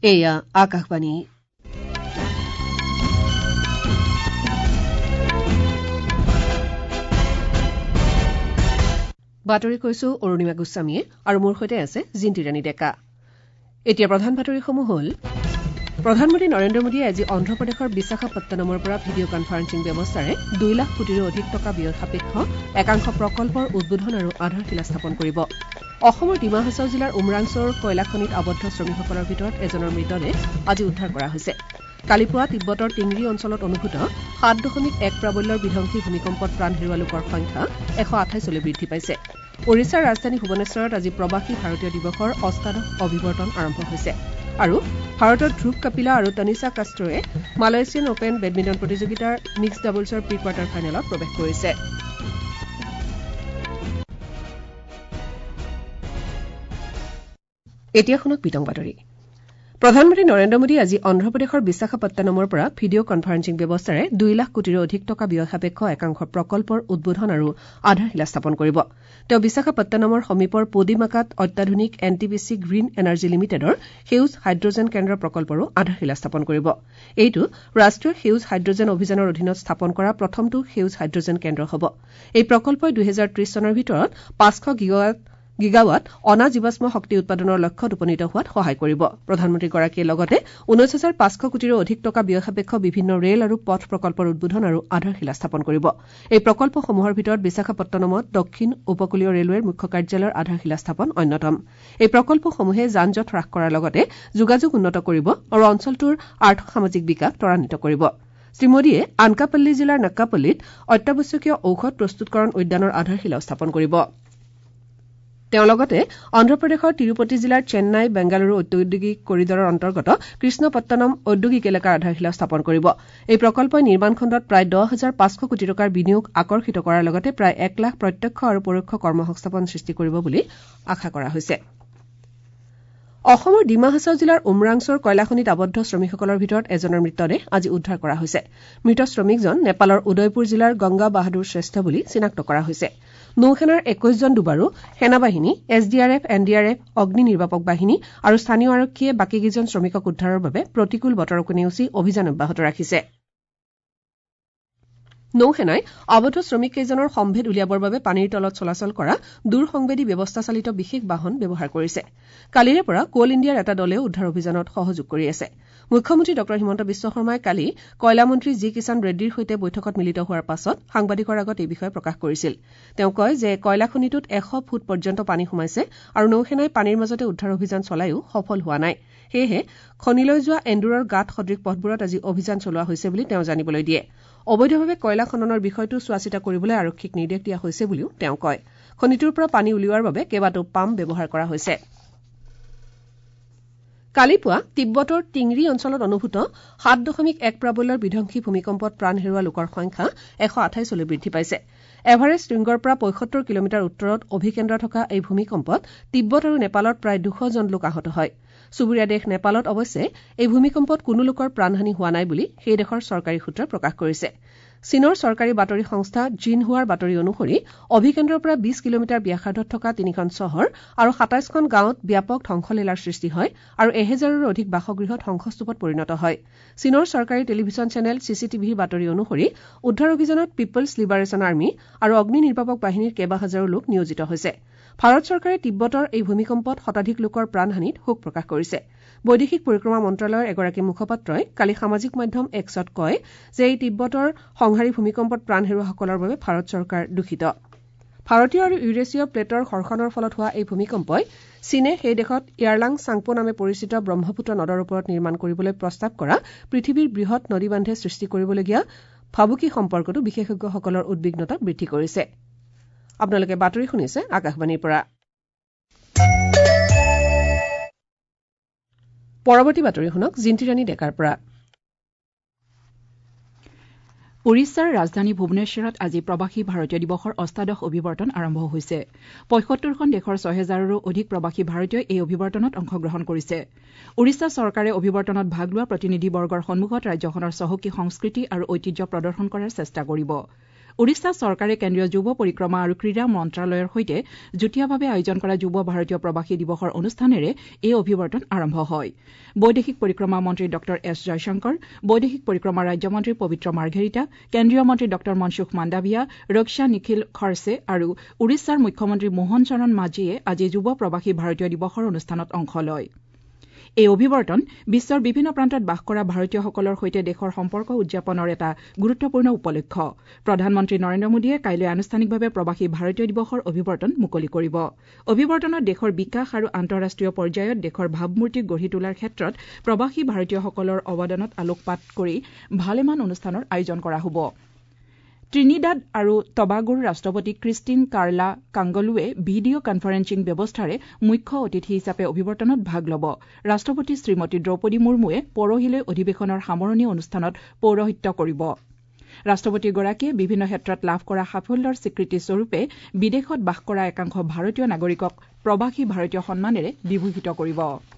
এয়া আকাশবাণী বাতৰি কৈছো অৰুণিমা গোস্বামীয়ে আৰু মোৰ সৈতে আছে জিন্তি ৰাণী ডেকা। এতিয়া প্ৰধান বাতৰিসমূহ হ'ল প্ৰধানমন্ত্ৰী নৰেন্দ্ৰ মোদীয়ে আজি অন্ধ্ৰপ্ৰদেশৰ বিশাখাপট্টনমৰ পৰা ভিডিঅ' কনফাৰেন্সিং ব্যৱস্থাৰে 2 লাখ কোটিৰো অধিক টকা ব্যয় সাপেক্ষ একাংশ প্ৰকল্পৰ উদ্বোধন আৰু আধাৰশিলা স্থাপন কৰিব। অসমৰ ডিমা হাছাও জিলাৰ উমৰাংছৰ কয়লা খনিত আবদ্ধ শ্ৰমিকসকলৰ ভিতৰত এজনৰ মৃতদেহ আজি উদ্ধাৰ কৰা হৈছে। কালি পুৱা তিব্বতৰ টিংৰি অঞ্চলত অনুভূত 7.1 প্ৰাবল্যৰ বিধ্বংসী ভূমিকম্পত প্ৰাণ হেৰুওৱা লোকৰ সংখ্যা 128লৈ বৃদ্ধি পাইছে। ওড়িশাৰ ৰাজধানী ভুৱনেশ্বৰত আজি প্ৰৱাসী ভাৰতীয় দিৱসৰ অষ্টাদশ অভিৱৰ্তন আৰম্ভ হৈছে আৰু ভাৰতৰ ধ্ৰুৱ কপিলা আৰু তনিষা কাষ্ট্ৰোৱে মালয়েছিয়ান অপেন বেডমিণ্টন প্ৰতিযোগিতাৰ মিক্সড ডাবলছৰ প্ৰি কোৱাৰ্টাৰ ফাইনেলত প্ৰৱেশ কৰিছে। এতিয়া শুনক বিতং বাতৰি। প্ৰধানমন্ত্ৰী নৰেন্দ্ৰ মোদী আজি অন্ধ্ৰপ্ৰদেশৰ বিশাখাপট্টনমৰ পৰা ভিডিঅ' কনফাৰেন্সিং ব্যৱস্থাৰে 2 লাখ কোটিৰো অধিক টকা ব্যয় সাপেক্ষ একাংশ প্ৰকল্পৰ উদ্বোধন আৰু আধাৰশিলা স্থাপন কৰিব। তেওঁ বিশাখাপট্টনমৰ সমীপৰ পডিমাকাত অত্যাধুনিক NTPC গ্ৰীণ এনাৰ্জি লিমিটেডৰ সেউজ হাইড্ৰজেন কেন্দ্ৰ প্ৰকল্পৰো আধাৰশিলা স্থাপন কৰিব। এইটো ৰাষ্ট্ৰীয় সেউজ হাইড্ৰজেন অভিযানৰ অধীনত স্থাপন কৰা প্ৰথমটো সেউজ হাইড্ৰজেন কেন্দ্ৰ হ'ব। এই প্ৰকল্পই 2030 চনৰ ভিতৰত 500 গিগাৱাট অনা জীৱাশ্ম শক্তি উৎপাদনৰ লক্ষ্যত উপনীত হোৱাত সহায় কৰিব। প্ৰধানমন্ত্ৰীগৰাকীয়ে লগতে 19,500 কোটিৰো অধিক টকা ব্যয় সাপেক্ষ বিভিন্ন ৰেল আৰু পথ প্ৰকল্পৰ উদ্বোধন আৰু আধাৰশিলা স্থাপন কৰিব। এই প্ৰকল্পসমূহৰ ভিতৰত বিশাখাপট্টনমত দক্ষিণ উপকূলীয় ৰেলৱেৰ মুখ্য কাৰ্যালয়ৰ আধাৰশিলা স্থাপন অন্যতম। এই প্ৰকল্পসমূহে যান জঁট হ্ৰাস কৰাৰ লগতে যোগাযোগ উন্নত কৰিব আৰু অঞ্চলটোৰ আৰ্থ-সামাজিক বিকাশ ত্বৰান্বিত কৰিব। শ্ৰীমোদীয়ে আনকাপল্লী জিলাৰ নাক্কাপল্লীত অত্যাৱশ্যকীয় ঔষধ প্ৰস্তুতকৰণ উদ্যানৰ আধাৰশিলাও স্থাপন কৰিব। তেওঁ লগতে অন্ধ্ৰপ্ৰদেশৰ তিৰুপতি জিলাৰ চেন্নাই বেংগালুৰু ঔদ্যোগিক কৰিডৰৰ অন্তৰ্গত কৃষ্ণপট্টনম ঔদ্যোগিক এলেকাৰ আধাৰশিলা স্থাপন কৰিব। এই প্ৰকল্পই নিৰ্মাণ খণ্ডত প্ৰায় 10,500 কোটি টকাৰ বিনিয়োগ আকৰ্ষিত কৰাৰ লগতে প্ৰায় 1 লাখ প্ৰত্যক্ষ আৰু পৰোক্ষ কৰ্মসংস্থাপন সৃষ্টি কৰিব বুলি আশা কৰা হৈছে। অসমৰ ডিমা হাছাও জিলাৰ উমৰাংছৰ কয়লা খনিত আবদ্ধ শ্ৰমিকসকলৰ ভিতৰত এজনৰ মৃতদেহ আজি উদ্ধাৰ কৰা হৈছে। মৃত শ্ৰমিকজন নেপালৰ উদয়পুৰ জিলাৰ গংগা বাহাদুৰ শ্ৰেষ্ঠ বুলি চিনাক্ত কৰা হৈছে। নৌসেনাৰ 21 জন ডুবাৰু, সেনাবাহিনী, SDRF, NDRF, অগ্নি নিৰ্বাপক বাহিনী আৰু স্থানীয় আৰক্ষীয়ে বাকীকেইজন শ্ৰমিকক উদ্ধাৰৰ বাবে প্ৰতিকূল বতৰকো নেওচি অভিযান অব্যাহত ৰাখিছে। নৌসেনাই আবদ্ধ শ্ৰমিককেইজনৰ সম্ভেদ উলিয়াবৰ বাবে পানীৰ তলত চলাচল কৰা দূৰসংবেদী ব্যৱস্থা চালিত বিশেষ বাহন ব্যৱহাৰ কৰিছে। কালিৰে পৰা কোল ইণ্ডিয়াৰ এটা দলেও উদ্ধাৰ অভিযানত সহযোগ কৰি আছে। মুখ্যমন্ত্ৰী ডঃ হিমন্ত বিশ্ব শৰ্মাই কালি কয়লা মন্ত্ৰী জি কিষাণ ৰেড্ডীৰ সৈতে বৈঠকত মিলিত হোৱাৰ পাছত সাংবাদিকৰ আগত এই বিষয়ে প্ৰকাশ কৰিছিল। তেওঁ কয় যে কয়লা খনিটোত 100 ফুট পৰ্যন্ত পানী সোমাইছে আৰু নৌসেনাই পানীৰ মাজতে উদ্ধাৰ অভিযান চলায়ো সফল হোৱা নাই। সেয়েহে খনিলৈ যোৱা এন্দুৰৰ গাঁত সদৃশ পথবোৰত আজি অভিযান চলোৱা হৈছে বুলি তেওঁ জানিবলৈ দিয়ে। অবৈধভাৱে কয়লা খননৰ বিষয়টো চোৱাচিতা কৰিবলৈ আৰক্ষীক নিৰ্দেশ দিয়া হৈছে বুলিও তেওঁ কয়। খনিটোৰ পৰা পানী উলিওৱাৰ বাবে কেইবাটাও পাম্প ব্যৱহাৰ কৰা হৈছে। কালি পুৱা তিব্বতৰ টিংৰি অঞ্চলত অনুভূত 7.1 প্ৰাবল্যৰ বিধ্বংসী ভূমিকম্পত প্ৰাণ হেৰুওৱা লোকৰ সংখ্যা 128লৈ বৃদ্ধি পাইছে। এভাৰেষ্ট শৃংগৰ পৰা 75 কিলোমিটাৰ উত্তৰত অভিকেন্দ্ৰ থকা এই ভূমিকম্পত তিব্বত আৰু নেপালত প্ৰায় 200 জন লোক আহত হয়। চুবুৰীয়া দেশ নেপালত অৱশ্যে এই ভূমিকম্পত কোনো লোকৰ প্ৰাণহানি হোৱা নাই বুলি সেই দেশৰ চৰকাৰী সূত্ৰই প্ৰকাশ কৰিছে। চীনৰ চৰকাৰী বাতৰি সংস্থা জিনহুৱাৰ বাতৰি অনুসৰি অভিকেন্দ্ৰৰ পৰা 20 কিলোমিটাৰ ব্যাসাৰ্ধত থকা 3খন চহৰ আৰু 27খন গাঁৱত ব্যাপক ধ্বংসলীলাৰ সৃষ্টি হয় আৰু 1000ৰো অধিক বাসগৃহ ধ্বংসস্তূপত পৰিণত হয়। চীনৰ চৰকাৰী টেলিভিছন চেনেল CCTVৰ বাতৰি অনুসৰি উদ্ধাৰ অভিযানত পিপলছ লিবাৰেশ্যন আৰ্মি আৰু অগ্নি নিৰ্বাপক বাহিনীৰ কেইবাহাজাৰো লোক নিয়োজিত হৈছে। ভাৰত চৰকাৰে তিব্বতৰ এই ভূমিকম্পত শতাধিক লোকৰ প্ৰাণহানিত শোক প্ৰকাশ কৰিছে। বৈদেশিক পৰিক্ৰমা মন্ত্ৰালয়ৰ এগৰাকী মুখপাত্ৰই কালি সামাজিক মাধ্যম এক্সত কয় যে এই তিব্বতৰ সংহাৰী ভূমিকম্পত প্ৰাণ হেৰুওৱাসকলৰ বাবে ভাৰত চৰকাৰ দুখিত। ভাৰতীয় আৰু ইউৰেছীয় প্লেটৰ ঘৰ্ষণৰ ফলত হোৱা এই ভূমিকম্পই চীনে সেই দেশত ইয়াৰলাং চাংপো নামে পৰিচিত ব্ৰহ্মপুত্ৰ নদৰ ওপৰত নিৰ্মাণ কৰিবলৈ প্ৰস্তাৱ কৰা পৃথিৱীৰ বৃহৎ নদীবান্ধে সৃষ্টি কৰিবলগীয়া ভাবুকি সম্পৰ্কতো বিশেষজ্ঞসকলৰ উদ্বিগ্নতা বৃদ্ধি কৰিছে। আপোনালোকে বাতৰি শুনিছে আকাশবাণীৰ পৰা। পৰৱৰ্তী বাতৰি শুনক জিন্তি ৰাণী ডেকাৰ পৰা। ওড়িশাৰ ৰাজধানী ভুৱনেশ্বৰত আজি প্ৰৱাসী ভাৰতীয় দিৱসৰ অষ্টাদশ অভিৱৰ্তন আৰম্ভ হৈছে। ৭৫খন দেশৰ ৬,০০০ৰো অধিক প্ৰৱাসী ভাৰতীয়ই এই অভিৱৰ্তনত অংশগ্ৰহণ কৰিছে। ওড়িশা চৰকাৰে অভিৱৰ্তনত ভাগ লোৱা প্ৰতিনিধিবৰ্গৰ সন্মুখত ৰাজ্যখনৰ চহকী সংস্কৃতি আৰু ঐতিহ্য প্ৰদৰ্শন কৰাৰ চেষ্টা কৰিব। উৰিষ্যা চৰকাৰে কেন্দ্ৰীয় যুৱ পৰিক্ৰমা আৰু ক্ৰীড়া মন্ত্ৰালয়ৰ সৈতে যুটীয়াভাৱে আয়োজন কৰা যুৱ ভাৰতীয় প্ৰৱাসী দিৱসৰ অনুষ্ঠানেৰে এই অভিৱৰ্তন আৰম্ভ হয় বৈদেশিক পৰিক্ৰমা মন্ত্ৰী ডঃ এছ জয়শংকৰ বৈদেশিক পৰিক্ৰমা ৰাজ্যমন্ত্ৰী পবিত্ৰ মাৰ্ঘেৰিটা কেন্দ্ৰীয় মন্ত্ৰী ডঃ মনসুখ মাণ্ডাভিয়া ৰক্ষা নিখিল খৰছে আৰু উৰিষ্যাৰ মুখ্যমন্ত্ৰী মোহন চৰণ মাঝীয়ে আজি যুৱ প্ৰৱাসী ভাৰতীয় দিৱসৰ অনুষ্ঠানত অংশ লয় এই অভিৱৰ্তন বিশ্বৰ বিভিন্ন প্ৰান্তত বাস কৰা ভাৰতীয়সকলৰ সৈতে দেশৰ সম্পৰ্ক উদযাপনৰ এটা গুৰুত্বপূৰ্ণ উপলক্ষ প্ৰধানমন্ত্ৰী নৰেন্দ্ৰ মোদীয়ে কাইলৈ আনুষ্ঠানিকভাৱে প্ৰৱাসী ভাৰতীয় দিৱসৰ অভিৱৰ্তন মুকলি কৰিব অভিৱৰ্তনত দেশৰ বিকাশ আৰু আন্তঃৰাষ্ট্ৰীয় পৰ্যায়ত দেশৰ ভাৱমূৰ্তি গঢ়ি তোলাৰ ক্ষেত্ৰত প্ৰৱাসী ভাৰতীয়সকলৰ অৱদানত আলোকপাত কৰি ভালেমান অনুষ্ঠানৰ আয়োজন কৰা হ'ব ত্ৰিনিদাদ আৰু টবাগোৰ ৰাষ্ট্ৰপতি ক্ৰিষ্টিন কাৰ্লা কাংগলুৱে ভিডিঅ' কনফাৰেন্সিং ব্যৱস্থাৰে মুখ্য অতিথি হিচাপে অভিৱৰ্তনত ভাগ ল'ব ৰাষ্ট্ৰপতি শ্ৰীমতী দ্ৰৌপদী মুৰ্মুৱে পৰহিলৈ অধিৱেশনৰ সামৰণি অনুষ্ঠানত পৌৰহিত্য কৰিব ৰাষ্ট্ৰপতিগৰাকীয়ে বিভিন্ন ক্ষেত্ৰত লাভ কৰা সাফল্যৰ স্বীকৃতি স্বৰূপে বিদেশত বাস কৰা একাংশ ভাৰতীয় নাগৰিকক প্ৰৱাসী ভাৰতীয় সন্মানেৰে বিভূষিত কৰিব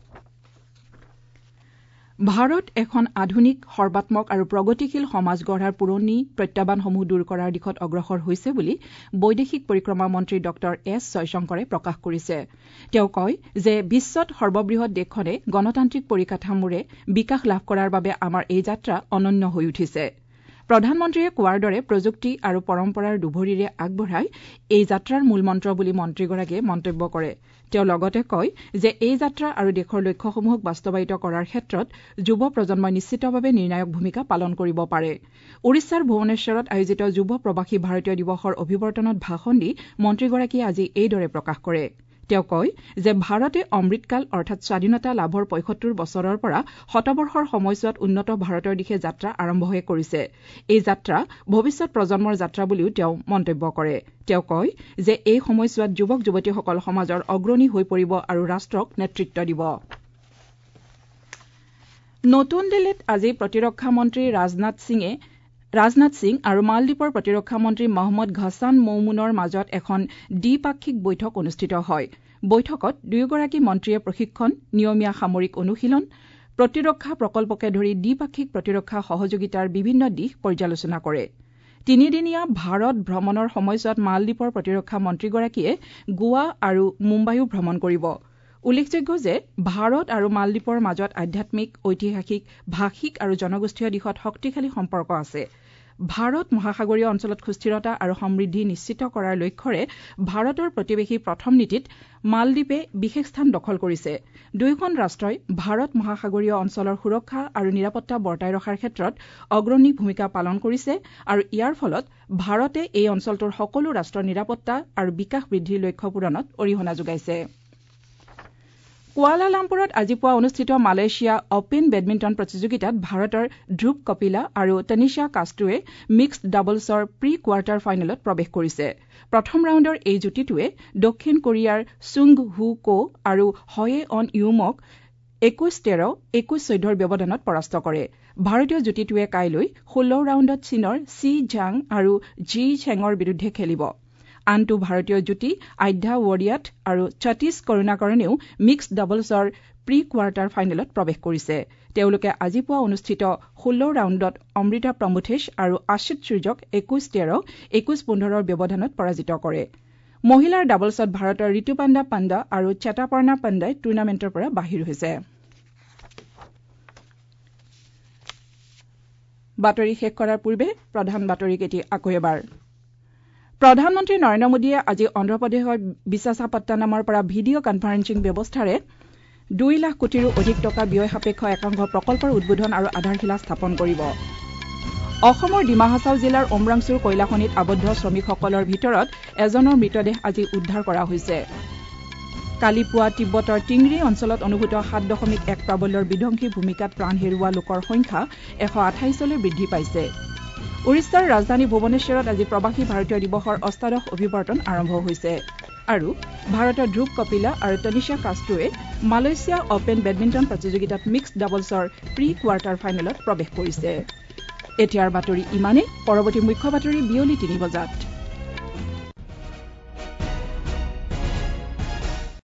ভাৰত এখন আধুনিক সৰ্বাত্মক আৰু প্ৰগতিশীল সমাজ গঢ়াৰ পুৰণি প্ৰত্যাহ্বানসমূহ দূৰ কৰাৰ দিশত অগ্ৰসৰ হৈছে বুলি বৈদেশিক পৰিক্ৰমা মন্ত্ৰী ডঃ এছ জয়শংকৰে প্ৰকাশ কৰিছে তেওঁ কয় যে বিশ্বত সৰ্ববৃহৎ দেশখনে গণতান্ত্ৰিক পৰিকাঠামোৰে বিকাশ লাভ কৰাৰ বাবে আমাৰ এই যাত্ৰা অনন্য হৈ উঠিছে প্ৰধানমন্ত্ৰীয়ে কোৱাৰ দৰে প্ৰযুক্তি আৰু পৰম্পৰাৰ দুভৰিৰে আগবঢ়াই এই যাত্ৰাৰ মূলমন্ত্ৰ বুলি মন্ত্ৰীগৰাকীয়ে মন্তব্য কৰে তেওঁ লগতে কয় যে এই যাত্ৰা আৰু দেশৰ লক্ষ্যসমূহক বাস্তৱায়িত কৰাৰ ক্ষেত্ৰত যুৱ প্ৰজন্মই নিশ্চিতভাৱে নিৰ্ণায়ক ভূমিকা পালন কৰিব পাৰে উৰিষ্যাৰ ভুৱনেশ্বৰত আয়োজিত যুৱ প্ৰৱাসী ভাৰতীয় দিৱসৰ অভিৱৰ্তনত ভাষণ দি মন্ত্ৰীগৰাকীয়ে আজি এইদৰে প্ৰকাশ কৰে তেওঁ কয় যে ভাৰতে অমৃতকাল অৰ্থাৎ স্বাধীনতা লাভৰ ৭৫ বছৰৰ পৰা শতবৰ্ষৰ সময়ছোৱাত উন্নত ভাৰতৰ দিশে যাত্ৰা আৰম্ভহে কৰিছে এই যাত্ৰা ভৱিষ্যৎ প্ৰজন্মৰ যাত্ৰা বুলিও তেওঁ মন্তব্য কৰে তেওঁ কয় যে এই সময়ছোৱাত যুৱক যুৱতীসকল সমাজৰ অগ্ৰণী হৈ পৰিব আৰু ৰাষ্ট্ৰক নেতৃত্ব দিব নতুন দিল্লীত আজি প্ৰতিৰক্ষা মন্ত্ৰী ৰাজনাথ সিং আৰু মালদ্বীপৰ প্ৰতিৰক্ষা মন্ত্ৰী মহম্মদ ঘছান মৌমুনৰ মাজত এখন দ্বিপাক্ষিক বৈঠক অনুষ্ঠিত হয় বৈঠকত দুয়োগৰাকী মন্ত্ৰীয়ে প্ৰশিক্ষণ নিয়মীয়া সামৰিক অনুশীলন প্ৰতিৰক্ষা প্ৰকল্পকে ধৰি দ্বিপাক্ষিক প্ৰতিৰক্ষা সহযোগিতাৰ বিভিন্ন দিশ পৰ্যালোচনা কৰে তিনিদিনীয়া ভাৰত ভ্ৰমণৰ সময়ছোৱাত মালদ্বীপৰ প্ৰতিৰক্ষা মন্ত্ৰীগৰাকীয়ে গোৱা আৰু মুম্বাইও ভ্ৰমণ কৰিব উল্লেখযোগ্য যে ভাৰত আৰু মালদ্বীপৰ মাজত আধ্যাত্মিক ঐতিহাসিক ভাষিক আৰু জনগোষ্ঠীয় দিশত শক্তিশালী সম্পৰ্ক আছে ভাৰত মহাসাগৰীয় অঞ্চলত সুস্থিৰতা আৰু সমৃদ্ধি নিশ্চিত কৰাৰ লক্ষ্যৰে ভাৰতৰ প্ৰতিবেশী প্ৰথম নীতিত মালদ্বীপে বিশেষ স্থান দখল কৰিছে দুয়োখন ৰাষ্ট্ৰই ভাৰত মহাসাগৰীয় অঞ্চলৰ সুৰক্ষা আৰু নিৰাপত্তা বৰ্তাই ৰখাৰ ক্ষেত্ৰত অগ্ৰণী ভূমিকা পালন কৰিছে আৰু ইয়াৰ ফলত ভাৰতে এই অঞ্চলটোৰ সকলো ৰাষ্ট্ৰৰ নিৰাপত্তা আৰু বিকাশ বৃদ্ধিৰ লক্ষ্য পূৰণত অৰিহণা যোগাইছে কুৱালালামপুৰত আজি পুৱা অনুষ্ঠিত মালয়েছিয়া অপেন বেডমিণ্টন প্ৰতিযোগিতাত ভাৰতৰ ধ্ৰুৱ কপিলা আৰু তনিষা কাষ্টুৱে মিক্সড ডাবলছৰ প্ৰি কোৱাৰ্টাৰ ফাইনেলত প্ৰৱেশ কৰিছে প্ৰথম ৰাউণ্ডৰ এই যুটিটোৱে দক্ষিণ কোৰিয়াৰ চুং হু কো আৰু হয়ে অন ইউমক ২১-১৩, ২১-১৪ ব্যৱধানত পৰাস্ত কৰে ভাৰতীয় যুটিটোৱে কাইলৈ ১৬ ৰাউণ্ডত চীনৰ চি ঝাং আৰু জি ঝেঙৰ বিৰুদ্ধে খেলিব আনটো ভাৰতীয় যুটি আধ্যা ৱৰিয়াট আৰু সতীশ কৰুণাকৰণেও মিক্সড ডাবলছৰ প্ৰি কোৱাৰ্টাৰ ফাইনেলত প্ৰৱেশ কৰিছে তেওঁলোকে আজি পুৱা অনুষ্ঠিত ১৬ ৰাউণ্ডত অমৃতা প্ৰমুথেশ আৰু আশিত সূৰ্যক ২১-১৩, ২১-১৫ ব্যৱধানত পৰাজিত কৰে মহিলাৰ ডাবলছত ভাৰতৰ ঋতুপৰ্ণা পাণ্ডা আৰু চেতাপৰ্ণা পাণ্ডাই টুৰ্ণামেণ্টৰ পৰা বাহিৰ হৈছে বাতৰি শেষ কৰাৰ পূৰ্বে প্ৰধান বাতৰিকেইটি আকৌ এবাৰ প্ৰধানমন্ত্ৰী নৰেন্দ্ৰ মোদীয়ে আজি অন্ধ্ৰপ্ৰদেশৰ বিশাখাপট্টনমৰ পৰা ভিডিঅ' কনফাৰেন্সিং ব্যৱস্থাৰে ২ লাখ কোটিৰো অধিক টকা ব্যয় সাপেক্ষ একাংশ প্ৰকল্পৰ উদ্বোধন আৰু আধাৰশিলা স্থাপন কৰিব অসমৰ ডিমা হাছাও জিলাৰ উমৰাংচুৰ কয়লাখনিত আবদ্ধ শ্ৰমিকসকলৰ ভিতৰত এজনৰ মৃতদেহ আজি উদ্ধাৰ কৰা হৈছে কালি পুৱা তিব্বতৰ টিংৰি অঞ্চলত অনুভূত ৭.১ প্ৰাবল্যৰ বিধ্বংসী ভূমিকাত প্ৰাণ হেৰুওৱা লোকৰ সংখ্যা ১২৮লৈ বৃদ্ধি পাইছে উৰিষ্যাৰ ৰাজধানী ভুৱনেশ্বৰত আজি প্ৰৱাসী ভাৰতীয় দিৱসৰ অষ্টাদশ অভিৱৰ্তন আৰম্ভ হৈছে আৰু ভাৰতৰ ধ্ৰুৱ কপিলা আৰু তনিষা কাষ্টুৱে মালয়েছিয়া অপেন বেডমিণ্টন প্ৰতিযোগিতাত মিক্সড ডাবলছৰ প্ৰি কোৱাৰ্টাৰ ফাইনেলত প্ৰৱেশ কৰিছে এতিয়াৰ বাতৰি ইমানেই পৰৱৰ্তী মুখ্য বাতৰি বিয়লি ৩ বজাত